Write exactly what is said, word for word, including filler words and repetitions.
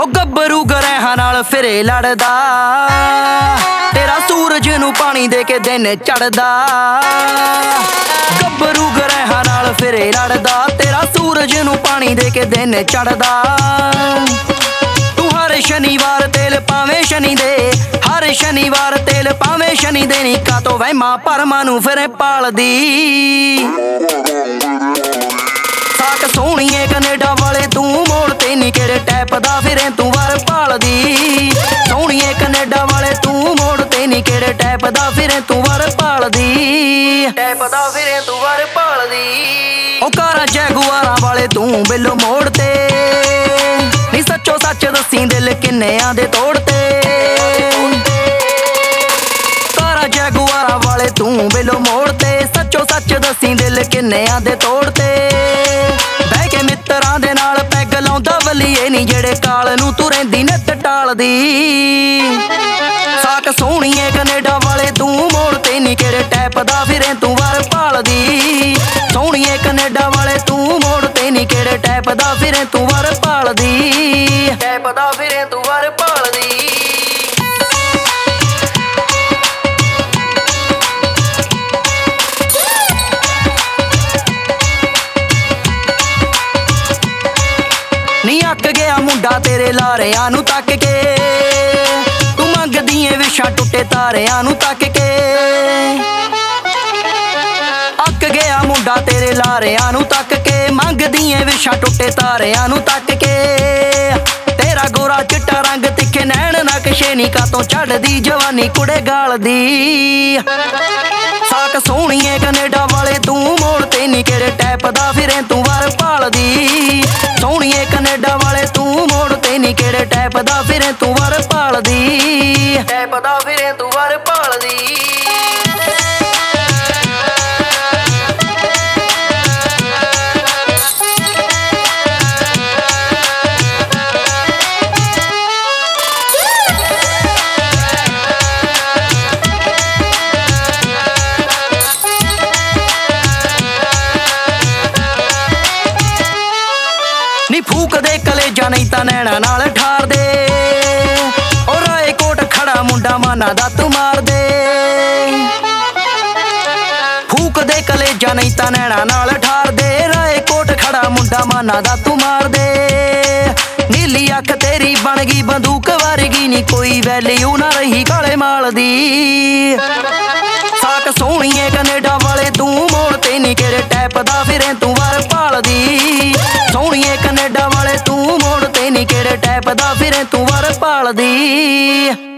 ਉਹ ਗੱਭਰੂ ਗਰੈਹਾਂ ਨਾਲ ਫਿਰੇ ਲੜਦਾ, ਤੇਰਾ ਸੂਰਜ ਨੂੰ ਪਾਣੀ ਦੇ ਕੇ ਦਿਨ ਚੜਦਾ। ਗੱਭਰੂ ਗਰੈਹਾਂ ਨਾਲ ਫਿਰੇ ਲੜਦਾ, ਤੇਰਾ ਸੂਰਜ ਨੂੰ ਪਾਣੀ ਦੇ ਕੇ ਦਿਨ ਚੜਦਾ। ਤੂੰ ਹਰ ਸ਼ਨੀਵਾਰ ਤੇਲ ਪਾਵੇਂ ਸ਼ਨੀ ਦੇ, ਹਰ ਸ਼ਨੀਵਾਰ ਤੇਲ ਪਾਵੇਂ ਸ਼ਨੀ ਦੇ। ਨੀ ਕਾਤੋਂ ਵਹਿਮਾਂ ਭਰਮਾਂ ਨੂੰ ਫਿਰੇ ਪਾਲਦੀ। ਸਾਕ ਸੋਹਣੀਏ ਕੈਨੇਡਾ ਵਾਲੇ ਤੂੰ ਮੋੜ ਤੇ ਨੀ ਕਿਹੜੇ ਟੈਪ ਦਾ ਫਿਰੇ ਤੂੰ ਵਰ ਭਾਲਦੀ। ਸੋਹਣੀਏ ਕੈਨੇਡਾ ਵਾਲੇ ਤੂੰ ਮੋੜ ਤੇ ਨੀ ਕਿਹੜੇ ਟੈਪ ਦਾ ਫਿਰੇ ਤੂੰ ਵਰ ਭਾਲਦੀ। ਟੈਪ ਦਾ ਫਿਰੇ ਤੂੰ ਵਰ ਭਾਲਦੀ। ਉਹ ਕਾਰਾਂ ਜੈਗੁਆਰਾਂ ਵਾਲੇ ਤੂੰ ਬਿੱਲੋ ਮੋੜ ਤੇ, ਨੀ ਸੱਚੋ ਸੱਚ ਦੱਸੀ ਦਿਲ ਕਿੰਨਿਆਂ ਦੇ ਤੋੜ ਤੇ। ਕਾਰਾਂ ਜੈਗੁਆਰਾਂ ਵਾਲੇ ਤੂੰ ਬਿੱਲੋ ਮੋੜ ਤੇ, ਸੱਚੋ ਸੱਚ ਦੱਸੀ ਦਿਲ ਕਿੰਨਿਆਂ ਦੇ ਤੋੜ ਤੇ। ਬਹਿ ਕੇ ਮਿੱਤਰਾਂ ਦੇ ਨਾਲ ਪੈਗ ਲਾਉਂਦਾ ਵਲੀਏ ਨੀ ਜਿਹੜੇ ਕਾਲ ਨੂੰ ਤੂੰ ਰਹਿੰਦੀ ਨਿੱਤ ਟਾਲਦੀ। ਸਾਕ ਸੋਹਣੀਏ ਕੈਨੇਡਾ ਵਾਲੇ ਤੂੰ ਮੋੜ ਤੇ ਨੀ ਕਿਹੜੇ ਟੈਪ ਦਾ ਫਿਰੇ ਤੂੰ ਵਰ ਭਾਲਦੀ। ਸੋਹਣੀਏ ਕੈਨੇਡਾ ਵਾਲੇ ਤੂੰ ਮੋੜ ਤੇ ਨੀ ਕਿਹੜੇ ਟੈਪ ਦਾ ਫਿਰੇ ਤੂੰ ਵਰ ਭਾਲਦੀ। ਟੈਪ ਦਾ ਫਿਰੇ ਤੂੰ ਵਰ ਭਾਲਦੀ। ਨੀ ਅੱਕ ਗਿਆ ਮੁੰਡਾ ਤੇਰੇ ਲਾਰਿਆਂ ਨੂੰ ਤੱਕ ਕੇ, ਤੂੰ ਮੰਗਦੀ ਏ ਵਿਸ਼ਾ ਟੁੱਟੇ ਤਾਰਿਆਂ ਨੂੰ ਤੱਕ ਕੇ। ਅੱਕ ਗਿਆ ਮੁੰਡਾ ਤੇਰੇ ਲਾਰਿਆਂ ਨੂੰ ਤੱਕ ਕੇ, ਮੰਗਦੀ ਏ ਵਿਸ਼ਾ ਟੁੱਟੇ ਤਾਰਿਆਂ ਨੂੰ ਤੱਕ ਕੇ। ਤੇਰਾ ਗੋਰਾ ਚਿੱਟਾ ਰੰਗ ਤਿੱਖੇ ਨੈਣ ਨਕਸ਼ੇ ਨੀ ਕਾਤੋਂ ਚੜਦੀ ਜਵਾਨੀ ਕੁੜੇ ਗਾਲਦੀ। ਸਾਕ ਸੋਹਣੀਏ ਕੈਨੇਡਾ ਵਾਲੇ ਤੂੰ ਮੋੜ ਤੇ ਨੀ ਕਿਹੜੇ ਟੈਪ ਦਾ ਫਿਰੇ ਤੂੰ ਵਰ ਭਾਲਦੀ। ਸੋਹਣੀਏ ਕੈਨੇਡਾ ਵਾਲੇ ਤੂੰ ਮੋੜ ਤੇ ਨੀ ਕਿਹੜੇ ਟੈਪ ਦਾ ਫਿਰੇ ਤੂੰ ਵਰ ਭਾਲਦੀ। ਟੈਪ ਦਾ ਫਿਰੇ ਤੂੰ ਵਰ ਭਾਲਦੀ। ਨੀ ਫੂਕ ਦੇ ਕਲੇਜਾ ਨਹੀਂ ਤਾਂ ਨੈਣਾ ਨਾਲ ਠਾਰ ਦੇ। ਉਹ ਰਾਏ ਕੋਟ ਖੜਾ ਮੁੰਡਾ ਮਾਨਾ ਦਾ ਤੂੰ ਮਾਰ ਦੇ। ਫੂਕ ਦੇ ਕਲੇਜਾ ਨਹੀਂ ਤਾਂ ਨੈਣਾ ਨਾਲ ਠਾਰ ਦੇ। ਰਾਏ ਕੋਟ ਖੜਾ ਮੁੰਡਾ ਮਾਨਾ ਦਾ ਤੂੰ ਮਾਰ ਦੇ। ਨੀਲੀ ਅੱਖ ਤੇਰੀ ਬਣ ਗਈ ਬੰਦੂਕ ਵਰਗੀ, ਨੀ ਕੋਈ ਵੈਲਿਊ ਨਾ ਰਹੀ ਕਾਲੇ ਮਾਲ ਦੀ। ਸਾਕ ਸੋਹਣੀਏ ਕੈਨੇਡਾ ਵਾਲੇ ਤੂੰ ਮੋੜ ਤੇ ਨੀ ਕਿਹੜੇ ਟੈਪ ਦਾ ਫਿਰੇ ਤੂੰ ਵਰ ਭਾਲਦੀ। ਸੋਹਣੀਏ ਕੈਨੇਡਾ ਵਾਲੇ ਤੂੰ ਮੋੜ ਤੇ ਨੀ ਕਿਹੜੇ ਟੈਪ ਦਾ ਫਿਰੇ ਤੂੰ ਵਰ ਭਾਲਦੀ।